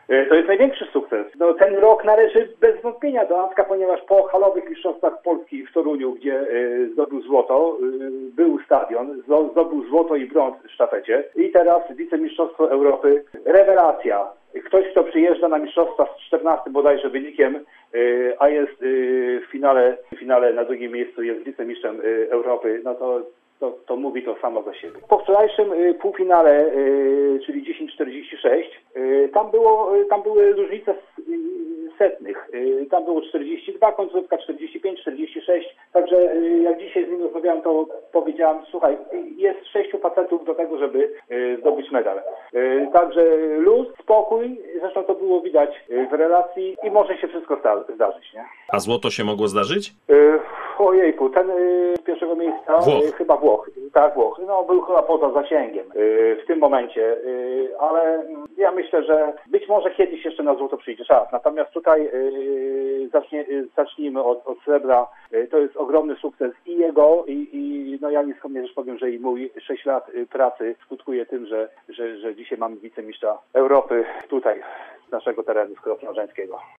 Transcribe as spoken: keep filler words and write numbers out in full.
To jest największy sukces. No, ten rok należy bez wątpienia do Antka, ponieważ po halowych mistrzostwach Polski w Toruniu, gdzie y, zdobył złoto, y, był stadion, zdobył złoto i brąz w sztafecie i teraz wicemistrzostwo Europy. Rewelacja. Ktoś, kto przyjeżdża na mistrzostwa z czternastym bodajże wynikiem, y, a jest y, w finale, w finale na drugim miejscu, jest wicemistrzem y, Europy, no to To, to mówi to samo za siebie. Po wczorajszym y, półfinale, y, czyli dziesięć czterdzieści sześć, y, tam, było, y, tam były różnice y, setnych. Y, tam było czterdzieści dwa, końcówka czterdzieści pięć, czterdzieści sześć. Także y, jak dzisiaj z nim rozmawiałem, to powiedziałem, słuchaj, jest sześciu facetów do tego, żeby y, zdobyć medal. Y, także luz, spokój, zresztą to było widać y, w relacji i może się wszystko sta- zdarzyć, nie? A złoto się mogło zdarzyć? Y, ojejku, ten y, z pierwszego miejsca Włoch. Y, chyba Włoch. Tak, Włoch. No, był chyba poza zasięgiem y, w tym momencie, y, ale ja myślę, że być może kiedyś jeszcze na złoto przyjdzie czas. Natomiast tutaj y, zacznie, y, zacznijmy od, od srebra. Y, to jest ogromny sukces i jego, i, i no ja nieskromnie też powiem, że i mój sześć lat y, pracy skutkuje tym, że, że, że dzisiaj mamy wicemistrza Europy tutaj z naszego terenu, z Krosna Odrzańskiego.